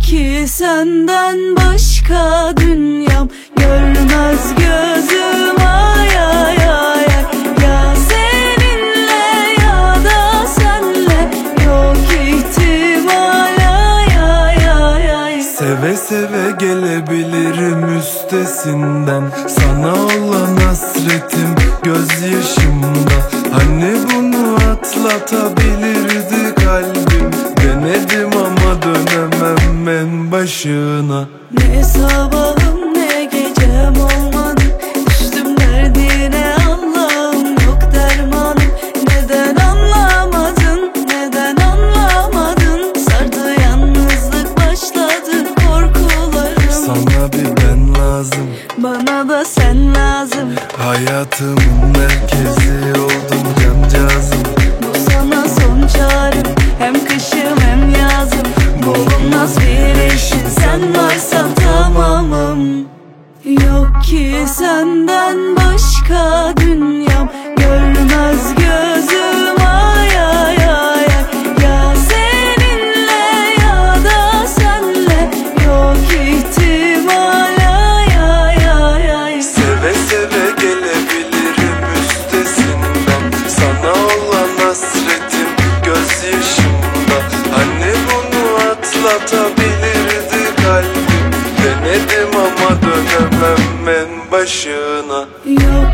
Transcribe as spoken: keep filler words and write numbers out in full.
ki senden başka dünyam, görmez gözüm ay ay ay. Ya seninle ya da senle, yok ihtimal ay ay ay ay. Seve seve gelebilirim üstesinden, sana olan hasretim gözyaşımda. Hani bunu atlatabilirdi kalbim, denedim ama dönemem en başına. Ne sabahım ne gecem olmadı, düştüm derdine Allah'ım, yok dermanım. Neden anlamadın, neden anlamadın? Sardı yalnızlık, başladı korkularım. Sana bir ben lazım, bana da sen lazım. hayatımın merkezi oldun cancağızım. Bu sana son çağrım, hem kışım hem yazım. Bulunmaz bir eşin, sen varsan tamamım. Yok ki senden başka dünyam, görmez gözüm ay ay ay. Ya seninle ya da senle, yok ihtimal ay ay ay ay. Seve seve gelebilirim üstesinden, sana olan hasretim gözyaşımda. Hani bunu atlatabilirdi kalbim, denedim ama dönemem en başına. Yok